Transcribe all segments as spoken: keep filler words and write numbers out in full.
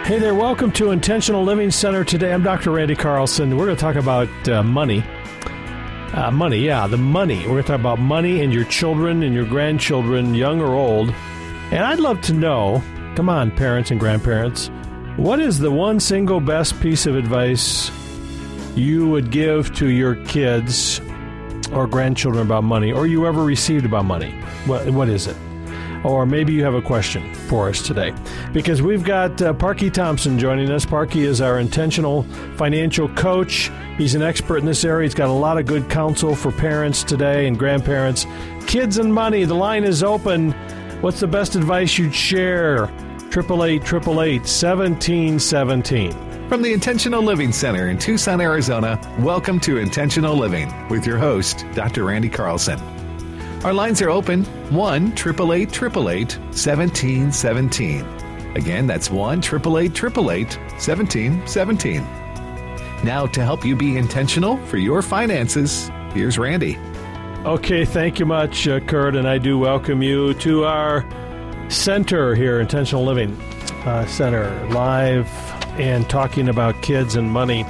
Hey there, welcome to Intentional Living Center. Today I'm Doctor Randy Carlson. We're going to talk about uh, money. Uh, money, yeah, the money. We're going to talk about money and your children and your grandchildren, young or old. And I'd love to know, come on, parents and grandparents, what is the one single best piece of advice you would give to your kids or grandchildren about money, or you ever received about money? What, what is it? Or maybe you have a question for us today. Because we've got uh, Parky Thompson joining us. Parky is our intentional financial coach. He's an expert in this area. He's got a lot of good counsel for parents today and grandparents. Kids and money, the line is open. What's the best advice you'd share? eight eight eight, eight eight eight, one seven one seven. From the Intentional Living Center in Tucson, Arizona, welcome to Intentional Living with your host, Doctor Randy Carlson. Our lines are open, one eight eight eight, eight eight eight, one seven one seven. Again, that's one eight eight eight, eight eight eight, one seven one seven. Now, to help you be intentional for your finances, here's Randy. Okay, thank you much, uh, Kurt, and I do welcome you to our center here, Intentional Living uh, Center, live and talking about kids and money.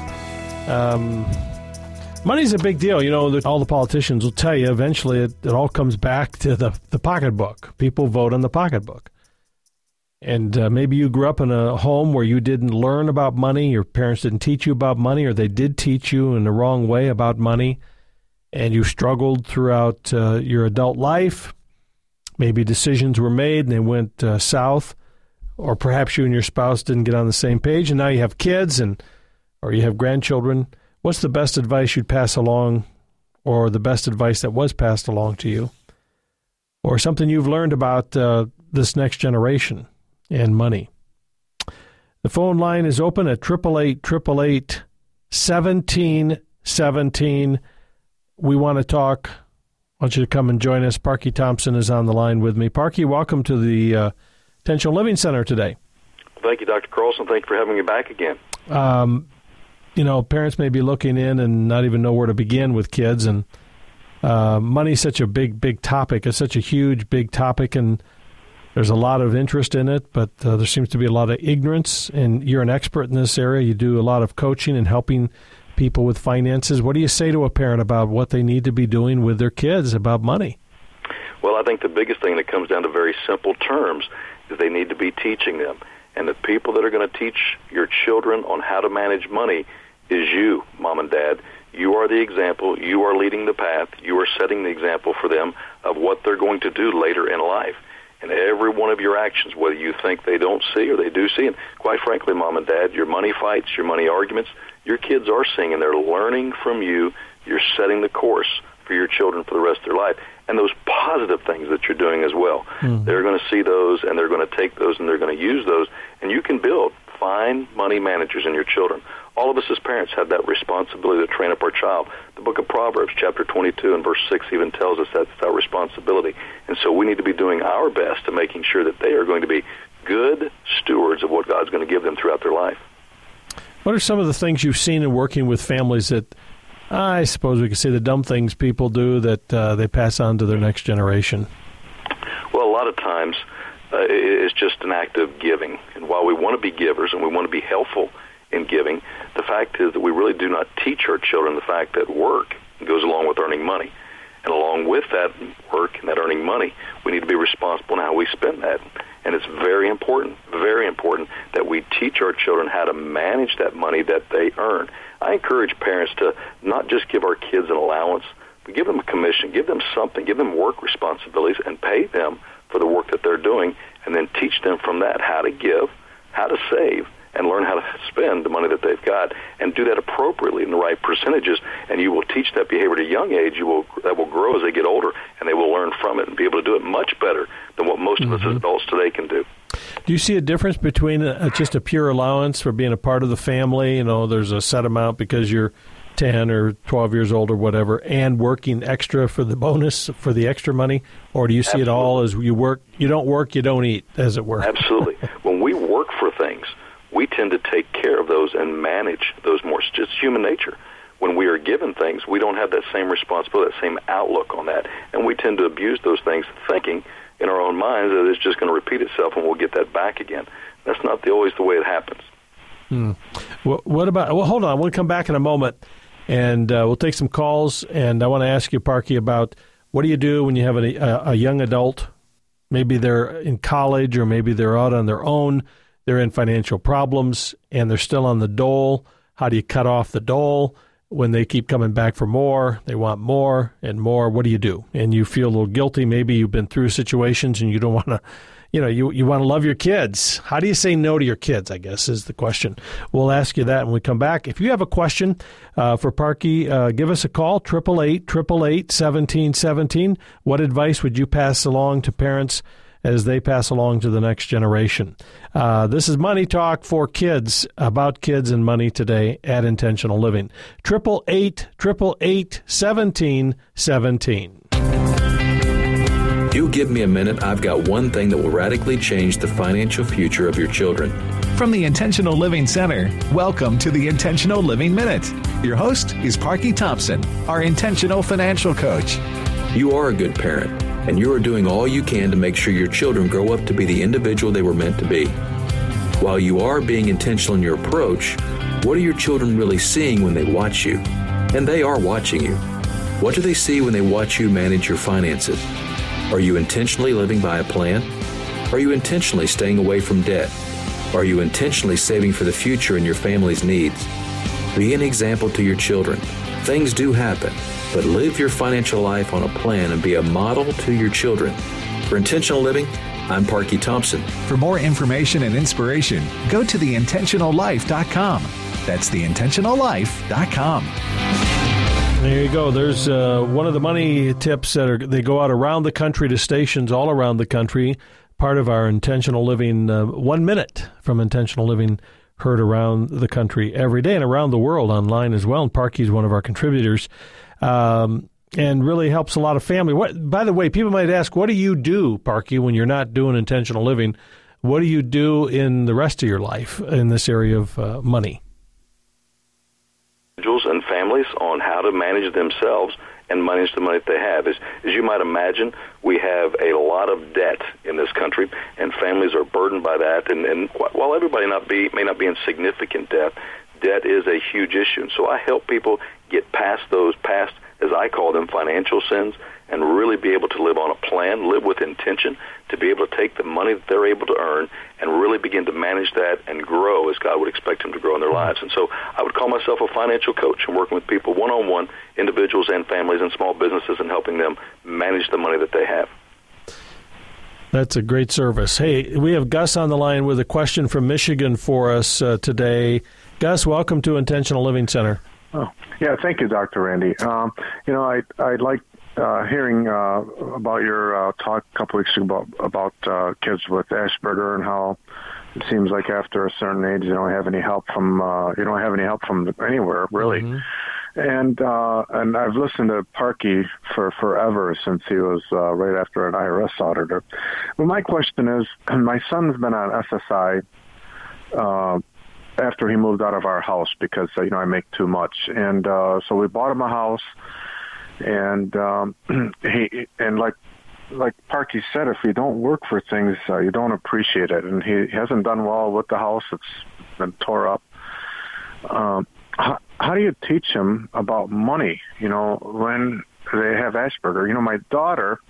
Um Money's a big deal. You know, all the politicians will tell you eventually it, it all comes back to the, the pocketbook. People vote on the pocketbook. And uh, maybe you grew up in a home where you didn't learn about money, your parents didn't teach you about money, or they did teach you in the wrong way about money, and you struggled throughout uh, your adult life. Maybe decisions were made and they went uh, south, or perhaps you and your spouse didn't get on the same page, and now you have kids and or you have grandchildren. What's the best advice you'd pass along, or the best advice that was passed along to you, or something you've learned about uh, this next generation and money? The phone line is open at eight eight eight, eight eight eight, one seven one seven. We want to talk. I want you to come and join us. Parky Thompson is on the line with me. Parky, welcome to the uh, Intentional Living Center today. Thank you, Doctor Carlson. Thank you for having me back again. Um You know, parents may be looking in and not even know where to begin with kids. And uh, money's such a big, big topic. It's such a huge, big topic, and there's a lot of interest in it, but uh, there seems to be a lot of ignorance. And you're an expert in this area. You do a lot of coaching and helping people with finances. What do you say to a parent about what they need to be doing with their kids about money? Well, I think the biggest thing that comes down to very simple terms is they need to be teaching them. And the people that are going to teach your children on how to manage money is you, Mom and Dad. You are the example. You are leading the path. You are setting the example for them of what they're going to do later in life. And every one of your actions, whether you think they don't see or they do see, and quite frankly, Mom and Dad, your money fights, your money arguments, your kids are seeing, and they're learning from you. You're setting the course for your children for the rest of their life. And those positive things that you're doing as well. Mm-hmm. They're going to see those, and they're going to take those, and they're going to use those. And you can build fine money managers in your children. All of us as parents have that responsibility to train up our child. The book of Proverbs, chapter twenty-two and verse six even tells us that's our responsibility. And so we need to be doing our best to making sure that they are going to be good stewards of what God's going to give them throughout their life. What are some of the things you've seen in working with families that, I suppose we could say, the dumb things people do that uh, they pass on to their next generation? Well, a lot of times uh, it's just an act of giving. And while we want to be givers and we want to be helpful in giving, the fact is that we really do not teach our children the fact that work goes along with earning money. And along with that work and that earning money, we need to be responsible in how we spend that. And it's very important, very important that we teach our children how to manage that money that they earn. I encourage parents to not just give our kids an allowance, but give them a commission, give them something, give them work responsibilities, and pay them for the work that they're doing, and then teach them from that how to give, how to save, and learn how to spend the money that they've got, and do that appropriately in the right percentages. And you will teach that behavior at a young age. You will that will grow as they get older, and they will learn from it and be able to do it much better than what most mm-hmm. of us as adults today can do. Do you see a difference between a, just a pure allowance for being a part of the family? You know, there's a set amount because you're ten or twelve years old or whatever, and working extra for the bonus, for the extra money? Or do you see Absolutely. It all as you work, you don't work, you don't eat, as it were? Absolutely. When we work for things, we tend to take care of those and manage those more. It's just human nature. When we are given things, we don't have that same responsibility, that same outlook on that, and we tend to abuse those things thinking in our own minds that it's just going to repeat itself and we'll get that back again. That's not the, always the way it happens. Hmm. Well, what about, well, hold on. We'll come back in a moment, and uh, we'll take some calls, and I want to ask you, Parky, about what do you do when you have a, a, a young adult? Maybe they're in college, or maybe they're out on their own. They're in financial problems, and they're still on the dole. How do you cut off the dole? When they keep coming back for more, they want more and more. What do you do? And you feel a little guilty. Maybe you've been through situations and you don't want to, you know, you, you want to love your kids. How do you say no to your kids, I guess, is the question. We'll ask you that when we come back. If you have a question uh, for Parky, uh, give us a call, eight eight eight, eight eight eight, one seven one seven. What advice would you pass along to parents as they pass along to the next generation? Uh, this is Money Talk for Kids, about kids and money today at Intentional Living. eight eight eight, eight eight eight, one seven one seven. You give me a minute, I've got one thing that will radically change the financial future of your children. From the Intentional Living Center, welcome to the Intentional Living Minute. Your host is Parky Thompson, our intentional financial coach. You are a good parent, and you are doing all you can to make sure your children grow up to be the individual they were meant to be. While you are being intentional in your approach, what are your children really seeing when they watch you? And they are watching you. What do they see when they watch you manage your finances? Are you intentionally living by a plan? Are you intentionally staying away from debt? Are you intentionally saving for the future and your family's needs? Be an example to your children. Things do happen, but live your financial life on a plan and be a model to your children. For Intentional Living, I'm Parky Thompson. For more information and inspiration, go to the intentional life dot com. That's the intentional life dot com. There you go. There's uh, one of the money tips that are, they go out around the country to stations all around the country. Part of our Intentional Living, uh, one minute from Intentional Living, heard around the country every day and around the world online as well. And Parky's one of our contributors, um, and really helps a lot of family. What, by the way, people might ask, what do you do, Parky, when you're not doing Intentional Living? What do you do in the rest of your life in this area of uh, money? Individuals and families on how to manage themselves and manage the money that they have. As, as you might imagine, we have a lot of debt in this country, and families are burdened by that. And, and while everybody not be, may not be in significant debt, debt is a huge issue. And so I help people get past those past, as I call them, financial sins, and really be able to live on a plan, live with intention, to be able to take the money that they're able to earn and really begin to manage that and grow as God would expect them to grow in their lives. And so I would call myself a financial coach and working with people one-on-one, individuals and families and small businesses, and helping them manage the money that they have. That's a great service. Hey, we have Gus on the line with a question from Michigan for us uh, today. Gus, welcome to Intentional Living Center. Oh, yeah, thank you, Doctor Randy. Um, you know, I, I'd like Uh, hearing uh, about your uh, talk a couple weeks ago about, about uh, kids with Asperger and how it seems like after a certain age you don't have any help from uh, you don't have any help from anywhere really. Mm-hmm. And uh, and I've listened to Parky for forever since he was uh, right after an I R S auditor. Well, my question is, my son's been on S S I uh, after he moved out of our house because uh, you know I make too much, and uh, so we bought him a house. And um, he and like like Parky said, if you don't work for things, uh, you don't appreciate it. And he hasn't done well with the house; it's been tore up. Um, how, how do you teach him about money? You know, when they have Asperger. You know, my daughter,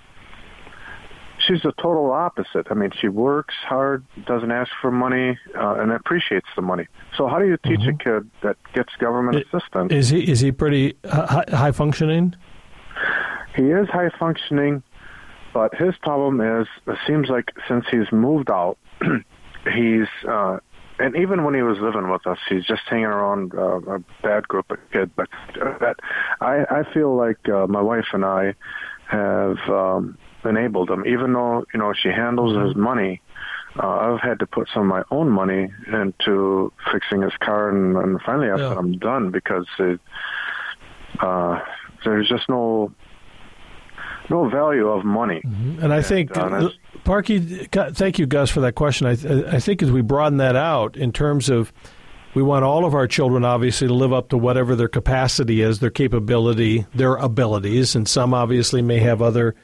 she's the total opposite. I mean, she works hard, doesn't ask for money, uh, and appreciates the money. So, how do you teach mm-hmm. a kid that gets government it, assistance? Is he is he pretty high, high functioning? He is high functioning, but his problem is, it seems like since he's moved out, he's, uh, and even when he was living with us, he's just hanging around uh, a bad group of kids. But that, I, I feel like uh, my wife and I have um, enabled him, even though, you know, she handles his money. Uh, I've had to put some of my own money into fixing his car, and, and finally I yeah. said I'm done because it, uh, there's just no no value of money. Mm-hmm. And I think, uh, Parky, thank you, Gus, for that question. I, I think as we broaden that out in terms of we want all of our children, obviously, to live up to whatever their capacity is, their capability, their abilities, and some obviously may have other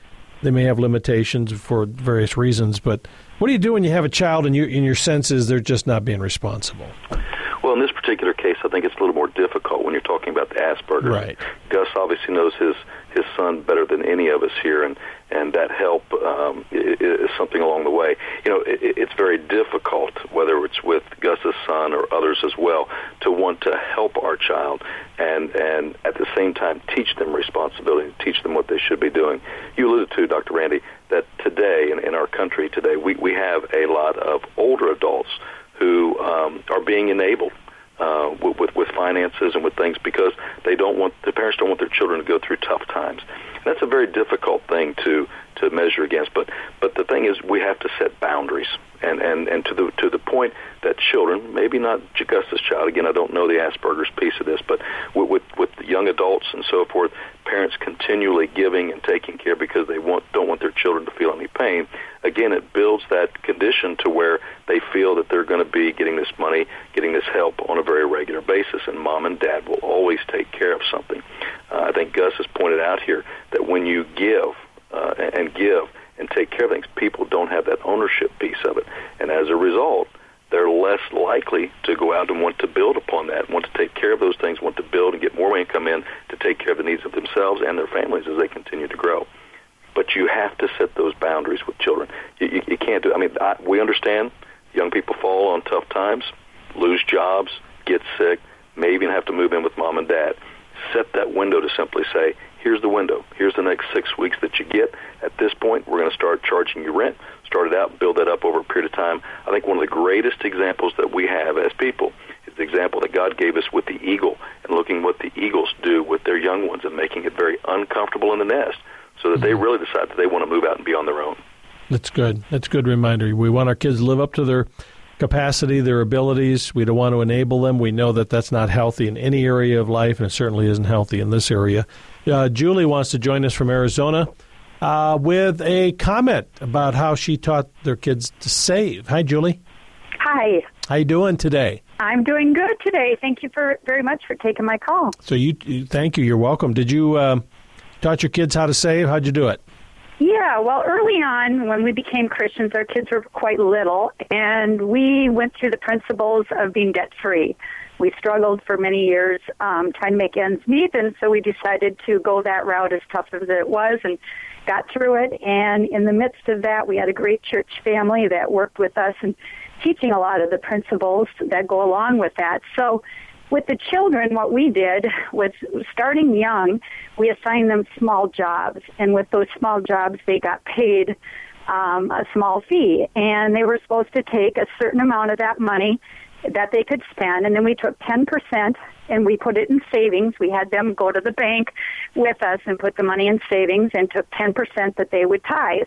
they may have limitations for various reasons. But what do you do when you have a child and you, in your sense is they're just not being responsible? Well, in this particular case, I think it's a little more difficult when you're talking about the Asperger's. Right. Gus obviously knows his, his son better than any of us here, and, and that help um, is something along the way. You know, it, it's very difficult, whether it's with Gus's son or others as well, to want to help our child and, and at the same time teach them responsibility, teach them what they should be doing. You alluded to, Doctor Randy, that today, in, in our country today, we, we have a lot of older adults who um, are being enabled uh, with, with, with finances and with things because they don't want the parents don't want their children to go through tough times. And that's a very difficult thing to, to measure against. But but the thing is, we have to set boundaries, and, and, and to the to the point that children, maybe not Gus's child. Again, I don't know the Asperger's piece of this, but with, with with young adults and so forth, parents continually giving and taking care because they want don't want their children to feel any pain. Again, it builds that condition to where they feel that they're going to be getting this money, getting this help on a very regular basis, and mom and dad will always take care of something. Uh, I think Gus has pointed out here that when you give uh, and give and take care of things, people don't have that ownership piece of it. And as a result, they're less likely to go out and want to build upon that, want to take care of those things, want to build and get more income in to take care of the needs of themselves and their families as they continue to grow. But you have to set those boundaries with children. You, you, you can't do I mean, I, we understand young people fall on tough times, lose jobs, get sick, may even have to move in with mom and dad. Set that window to simply say, here's the window. Here's the next six weeks that you get. At this point, we're going to start charging you rent. Start it out, build that up over a period of time. I think one of the greatest examples that we have as people is the example that God gave us with the eagle and looking what the eagles do with their young ones and making it very uncomfortable in the nest so that they really decide that they want to move out and be on their own. That's good. That's a good reminder. We want our kids to live up to their capacity, their abilities. We don't want to enable them. We know that that's not healthy in any area of life, and it certainly isn't healthy in this area. Uh, Julie wants to join us from Arizona uh, with a comment about how she taught their kids to save. Hi, Julie. Hi. How you doing today? I'm doing good today. Thank you for very much for taking my call. So you, you thank you. You're welcome. Did you uh, taught your kids how to save? How'd you do it? Yeah, well, early on when we became Christians, our kids were quite little, and we went through the principles of being debt-free. We struggled for many years um, trying to make ends meet, and so we decided to go that route as tough as it was and got through it. And in the midst of that, we had a great church family that worked with us and teaching a lot of the principles that go along with that. So with the children, what we did was starting young, we assigned them small jobs. And with those small jobs, they got paid um, a small fee. And they were supposed to take a certain amount of that money that they could spend. And then we took ten percent and we put it in savings. We had them go to the bank with us and put the money in savings and took ten percent that they would tithe.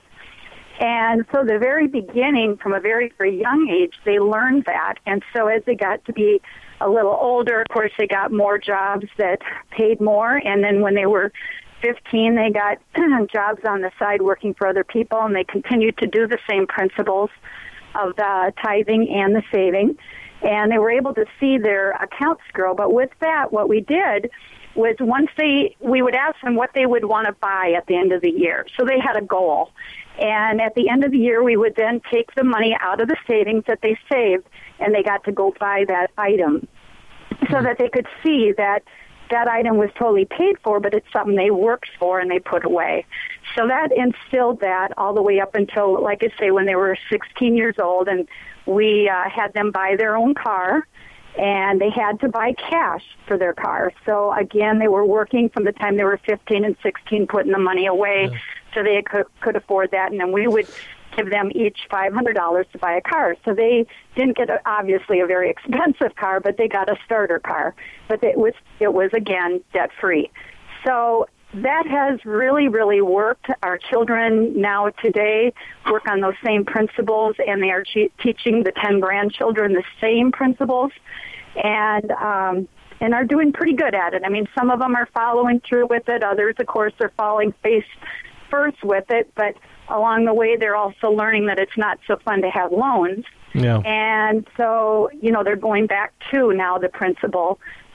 And so the very beginning, from a very, very young age, they learned that. And so as they got to be a little older, of course, they got more jobs that paid more. And then when they were fifteen, they got jobs on the side working for other people, and they continued to do the same principles of the tithing and the saving. And they were able to see their accounts grow. But with that, what we did was once they, we would ask them what they would want to buy at the end of the year. So they had a goal. And at the end of the year, we would then take the money out of the savings that they saved, and they got to go buy that item so that they could see that that item was totally paid for, but it's something they worked for and they put away. So that instilled that all the way up until, like I say, when they were sixteen years old, and we uh, had them buy their own car, and they had to buy cash for their car. So, again, they were working from the time they were fifteen and sixteen, putting the money away yeah. so they could, could afford that. And then we would give them each five hundred dollars to buy a car. So they didn't get, a, obviously, a very expensive car, but they got a starter car. But it was, it was again, debt-free. So that has really, really worked. Our children now today work on those same principles, and they are che- teaching the ten grandchildren the same principles, and um, and are doing pretty good at it. I mean, some of them are following through with it. Others, of course, are falling face first with it, but along the way, they're also learning that it's not so fun to have loans. Yeah. And so, you know, they're going back to now the principle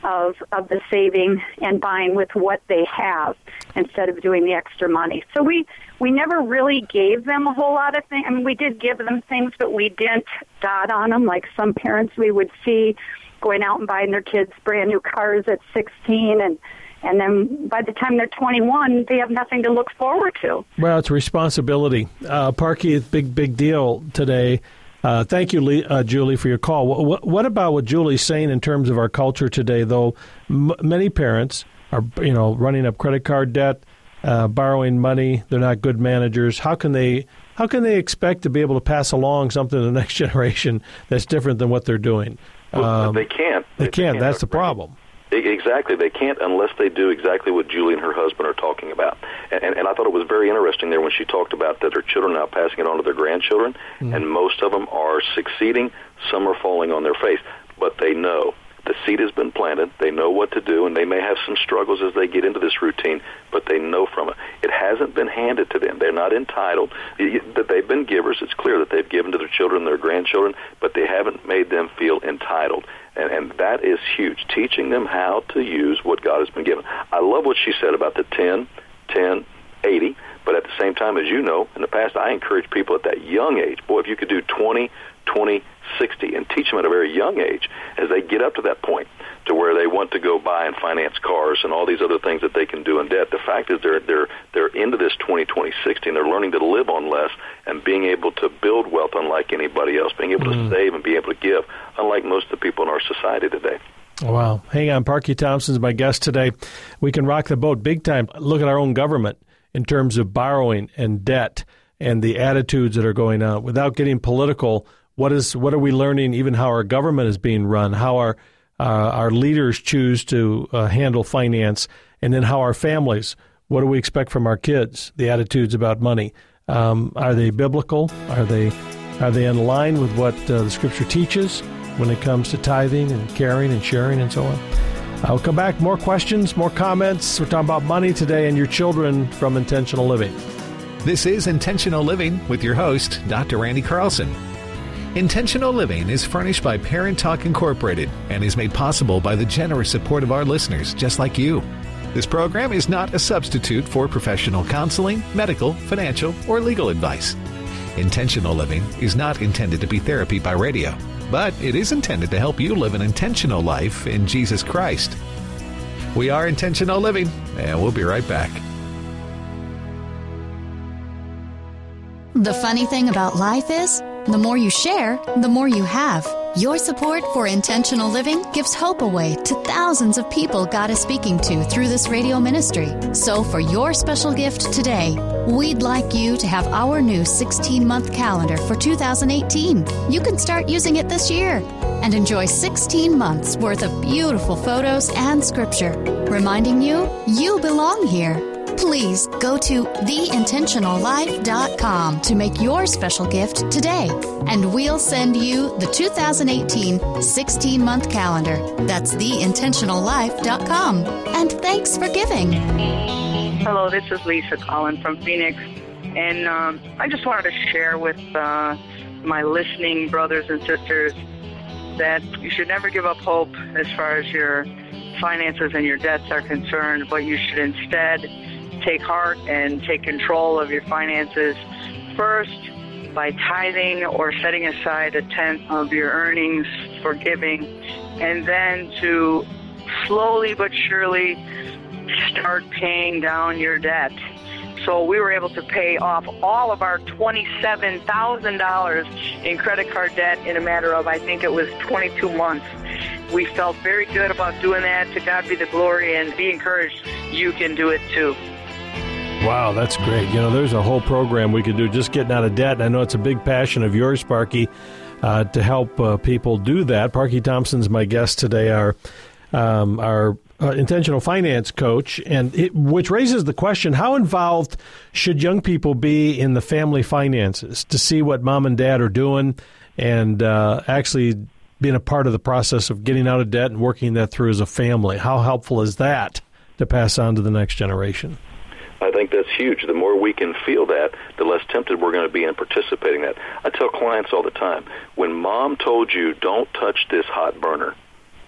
of of the saving and buying with what they have instead of doing the extra money. So we we never really gave them a whole lot of things. I mean, we did give them things, but we didn't dot on them like some parents we would see going out and buying their kids brand new cars at sixteen, and and then by the time they're twenty-one, they have nothing to look forward to. Well, it's a responsibility. Uh, Parky, big, big deal today. Uh, thank you, Lee, uh, Julie, for your call. What, what about what Julie's saying in terms of our culture today, though? M- many parents are, you know, running up credit card debt, uh, borrowing money. They're not good managers. How can they how can they expect to be able to pass along something to the next generation that's different than what they're doing? Well, um, they can't. They, they can't. can't. That's the problem. Exactly. They can't unless they do exactly what Julie and her husband are talking about. And, and, and I thought it was very interesting there when she talked about that their children are now passing it on to their grandchildren, mm. and most of them are succeeding. Some are falling on their face. But they know. The seed has been planted. They know what to do, and they may have some struggles as they get into this routine, but they know from it. It hasn't been handed to them. They're not entitled. That they've been givers. It's clear that they've given to their children and their grandchildren, but they haven't made them feel entitled. And, and that is huge, teaching them how to use what God has been given. I love what she said about the ten, ten, eighty, but at the same time, as you know, in the past, I encourage people at that young age, boy, if you could do twenty, twenty, sixty, and teach them at a very young age as they get up to that point to where they want to go buy and finance cars and all these other things that they can do in debt. The fact is they're they're they're into this twenty, twenty, sixty, and they're learning to live on less and being able to build wealth unlike anybody else, being able mm. to save and be able to give unlike most of the people in our society today. Wow. Hang on. Parky Thompson's my guest today. We can rock the boat big time. Look at our own government in terms of borrowing and debt and the attitudes that are going on. Without getting political, what is what are we learning, even how our government is being run, how our uh, our leaders choose to uh, handle finance, and then how our families, what do we expect from our kids, the attitudes about money. Um, are they biblical? Are they are they in line with what uh, the Scripture teaches when it comes to tithing and caring and sharing and so on? I'll come back. More questions, more comments. We're talking about money today and your children from Intentional Living. This is Intentional Living with your host, Doctor Randy Carlson. Intentional Living is furnished by Parent Talk Incorporated and is made possible by the generous support of our listeners, just like you. This program is not a substitute for professional counseling, medical, financial, or legal advice. Intentional Living is not intended to be therapy by radio, but it is intended to help you live an intentional life in Jesus Christ. We are Intentional Living, and we'll be right back. The funny thing about life is, the more you share, the more you have. Your support for Intentional Living gives hope away to thousands of people God is speaking to through this radio ministry. So for your special gift today, we'd like you to have our new sixteen-month calendar for two thousand eighteen. You can start using it this year and enjoy sixteen months worth of beautiful photos and scripture, reminding you you belong here. Please go to the intentional life dot com to make your special gift today, and we'll send you the two thousand eighteen sixteen-month calendar. That's the intentional life dot com. And thanks for giving. Hello, this is Lisa calling from Phoenix, and um, I just wanted to share with uh, my listening brothers and sisters that you should never give up hope as far as your finances and your debts are concerned, but you should instead take heart and take control of your finances first by tithing or setting aside a tenth of your earnings for giving, and then to slowly but surely start paying down your debt. So we were able to pay off all of our twenty-seven thousand dollars in credit card debt in a matter of, I think it was twenty-two months. We felt very good about doing that. To God be the glory, and be encouraged. You can do it too. Wow, that's great. You know, there's a whole program we could do just getting out of debt. And I know it's a big passion of yours, Parky, uh, to help uh, people do that. Parky Thompson's my guest today, our um, our uh, intentional finance coach, and it, which raises the question, how involved should young people be in the family finances to see what mom and dad are doing and uh, actually being a part of the process of getting out of debt and working that through as a family? How helpful is that to pass on to the next generation? I think that's huge. The more we can feel that, the less tempted we're going to be in participating in that. I tell clients all the time, when mom told you, don't touch this hot burner,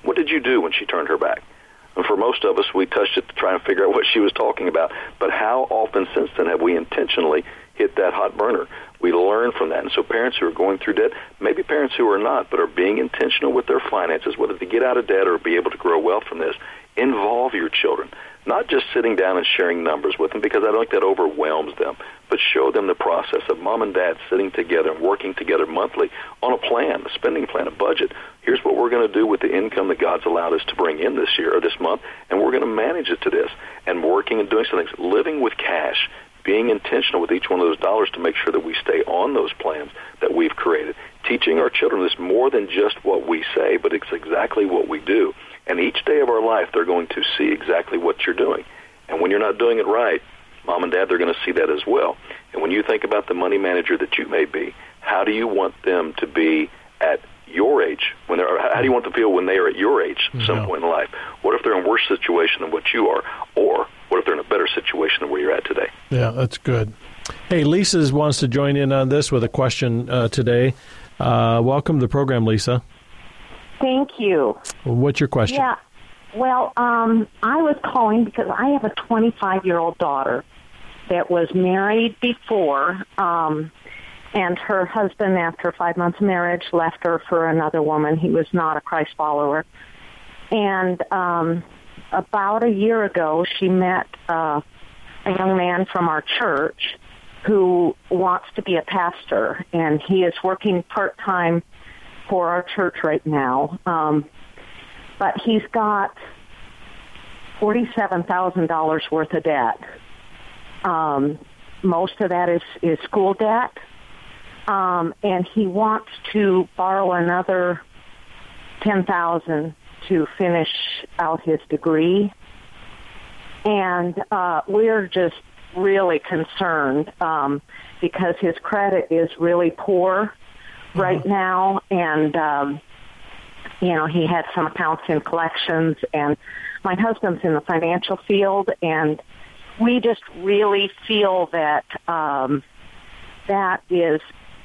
What did you do when she turned her back? And for most of us, we touched it to try and figure out what she was talking about. But how often since then have we intentionally hit that hot burner? We learn from that. And so parents who are going through debt, maybe parents who are not, but are being intentional with their finances, whether to get out of debt or be able to grow wealth from this, involve your children. Not just sitting down and sharing numbers with them, because I don't think that overwhelms them, but show them the process of mom and dad sitting together and working together monthly on a plan, a spending plan, a budget. Here's what we're going to do with the income that God's allowed us to bring in this year or this month, and we're going to manage it to this. And working and doing some things, living with cash, being intentional with each one of those dollars to make sure that we stay on those plans that we've created. Teaching our children this more than just what we say, but it's exactly what we do. And each day of our life, they're going to see exactly what you're doing. And when you're not doing it right, mom and dad, they're going to see that as well. And when you think about the money manager that you may be, how do you want them to be at your age? When they're, how do you want them to feel when they are at your age at some No. point in life? What if they're in a worse situation than what you are? Or what if they're in a better situation than where you're at today? Yeah, that's good. Hey, Lisa wants to join in on this with a question uh, today. Uh, welcome to the program, Lisa. Thank you. What's your question? Yeah. Well, um, I was calling because I have a twenty-five-year-old daughter that was married before, um, and her husband, after five months of marriage, left her for another woman. He was not a Christ follower. And um, about a year ago, she met uh, a young man from our church who wants to be a pastor, and he is working part-time for our church right now. Um, but he's got forty-seven thousand dollars worth of debt. Um, most of that is, is school debt. Um, and he wants to borrow another ten thousand dollars to finish out his degree. And uh, we're just really concerned um, because his credit is really poor right now, and um, you know, he had some accounts in collections, and my husband's in the financial field, and we just really feel that um, that is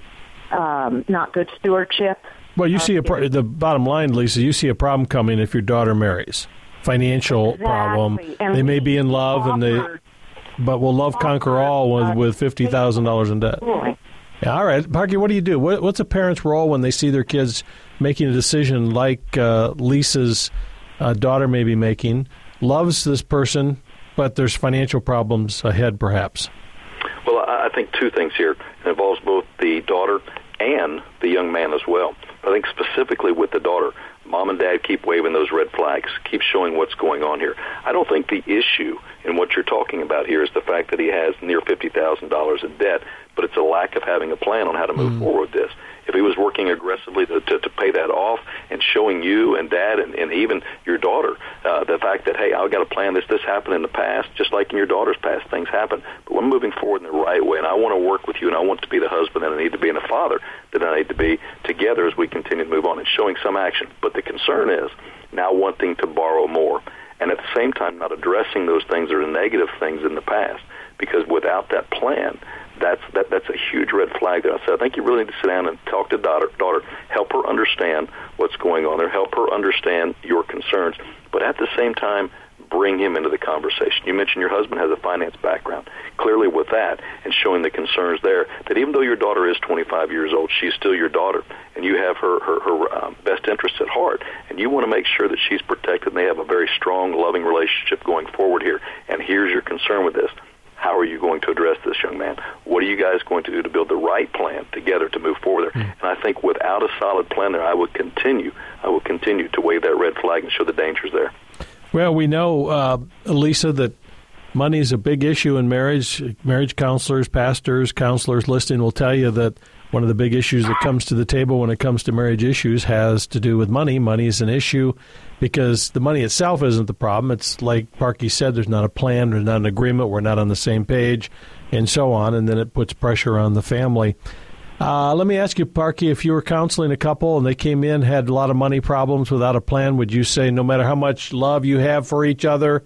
um, not good stewardship. Well, you see a pro- the bottom line, Lisa. You see a problem coming if your daughter marries. Financial Exactly. problem. And they may be in love, and they, offered- but will love conquer all with, with fifty thousand dollars in debt? Yeah, all right, Parky, what do you do? What, what's a parent's role when they see their kids making a decision like uh, Lisa's uh, daughter may be making, loves this person, but there's financial problems ahead, perhaps? Well, I I think two things here. It involves both the daughter and the young man as well. I think specifically with the daughter, mom and dad keep waving those red flags, keep showing what's going on here. I don't think the issue in what you're talking about here is the fact that he has near fifty thousand dollars in debt, but it's a lack of having a plan on how to move mm. forward with this. If he was working aggressively to, to, to pay that off and showing you and dad and, and even your daughter uh, the fact that, hey, I've got a plan, this, this happened in the past, just like in your daughter's past, things happen, but we're moving forward in the right way, and I want to work with you, and I want to be the husband that I need to be and the father that I need to be together as we continue to move on and showing some action. But the concern is now wanting to borrow more, and at the same time not addressing those things that are negative things in the past, because without that plan, That's that. That's a huge red flag there. So I think you really need to sit down and talk to daughter, daughter, help her understand what's going on there, help her understand your concerns, but at the same time, bring him into the conversation. You mentioned your husband has a finance background. Clearly with that and showing the concerns there, that even though your daughter is twenty-five years old, she's still your daughter, and you have her, her, her um, best interests at heart, and you want to make sure that she's protected and they have a very strong, loving relationship going forward here. And here's your concern with this. How are you going to address this, young man? What are you guys going to do to build the right plan together to move forward there? Mm. And I think without a solid plan there, I would continue, I would continue to wave that red flag and show the dangers there. Well, we know, uh, Lisa, that money is a big issue in marriage. Marriage counselors, pastors, counselors listening will tell you that one of the big issues that comes to the table when it comes to marriage issues has to do with money. Money is an issue because the money itself isn't the problem. It's like Parky said, there's not a plan, there's not an agreement, we're not on the same page, and so on, and then it puts pressure on the family. Uh, let me ask you, Parky, if you were counseling a couple and they came in, had a lot of money problems without a plan, would you say no matter how much love you have for each other,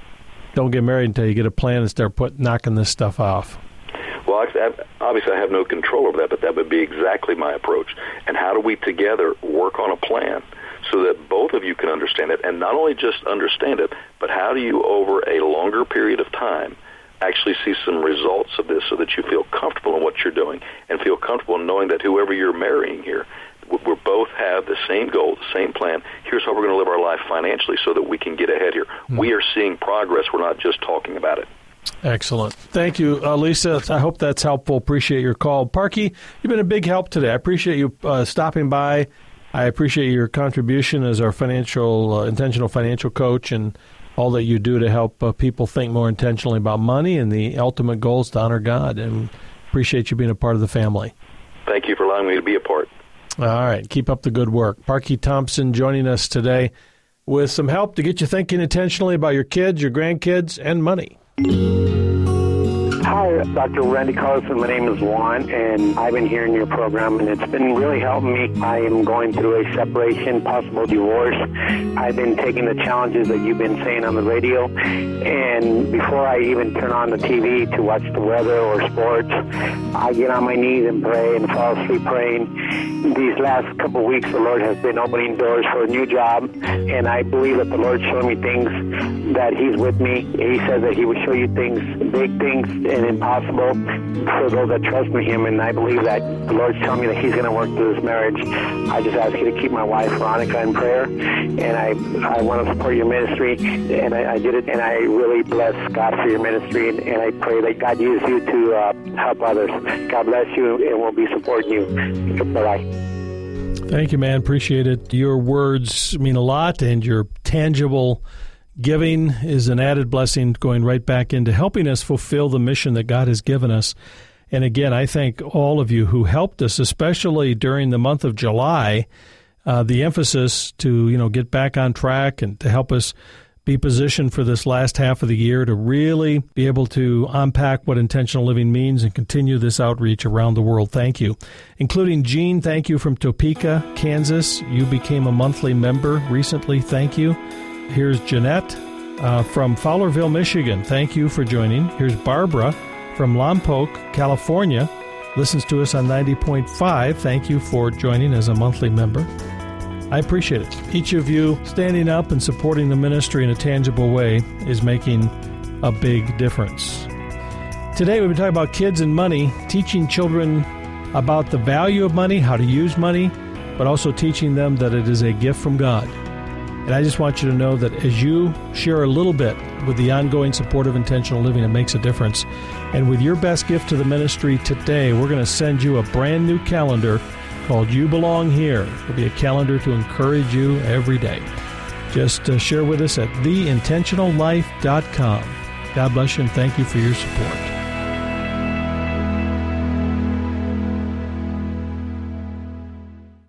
don't get married until you get a plan and start put, knocking this stuff off? Well, obviously I have no control over that, but that would be exactly my approach. And how do we together work on a plan so so that both of you can understand it, and not only just understand it, but how do you, over a longer period of time, actually see some results of this so that you feel comfortable in what you're doing and feel comfortable in knowing that whoever you're marrying here, we both have the same goal, the same plan. Here's how we're going to live our life financially so that we can get ahead here. Mm-hmm. We are seeing progress. We're not just talking about it. Excellent. Thank you, uh, Lisa. I hope that's helpful. Appreciate your call. Parky, you've been a big help today. I appreciate you uh, stopping by. I appreciate your contribution as our financial, uh, intentional financial coach, and all that you do to help uh, people think more intentionally about money and the ultimate goal is to honor God. And appreciate you being a part of the family. Thank you for allowing me to be a part. All right. Keep up the good work. Parky Thompson joining us today with some help to get you thinking intentionally about your kids, your grandkids, and money. Hi, Doctor Randy Carlson. My name is Juan, and I've been hearing your program, and it's been really helping me. I am going through a separation, possible divorce. I've been taking the challenges that you've been saying on the radio, and before I even turn on the T V to watch the weather or sports, I get on my knees and pray and fall asleep praying. These last couple of weeks, the Lord has been opening doors for a new job, and I believe that the Lord's showing me things that He's with me. He says that He will show you things, big things, and impossible for those that trust in Him, and I believe that the Lord's telling me that He's going to work through this marriage. I just ask you to keep my wife, Veronica, in prayer, and I I want to support your ministry, and I, I did it, and I really bless God for your ministry, and, and I pray that God use you to uh, help others. God bless you, and we'll be supporting you. Bye-bye. Thank you, man. Appreciate it. Your words mean a lot, and your tangible giving is an added blessing going right back into helping us fulfill the mission that God has given us. And again, I thank all of you who helped us, especially during the month of July, uh, the emphasis to, you know, get back on track and to help us be positioned for this last half of the year to really be able to unpack what intentional living means and continue this outreach around the world. Thank you. Including Jean, thank you, from Topeka, Kansas. You became a monthly member recently. Thank you. Here's Jeanette uh, from Fowlerville, Michigan. Thank you for joining. Here's Barbara from Lompoc, California. Listens to us on ninety point five. Thank you for joining as a monthly member. I appreciate it. Each of you standing up and supporting the ministry in a tangible way is making a big difference. Today we've been talking about kids and money, teaching children about the value of money, how to use money, but also teaching them that it is a gift from God. And I just want you to know that as you share a little bit with the ongoing support of intentional living, it makes a difference. And with your best gift to the ministry today, we're going to send you a brand new calendar called You Belong Here. It'll be a calendar to encourage you every day. Just uh, share with us at the intentional life dot com. God bless you, and thank you for your support.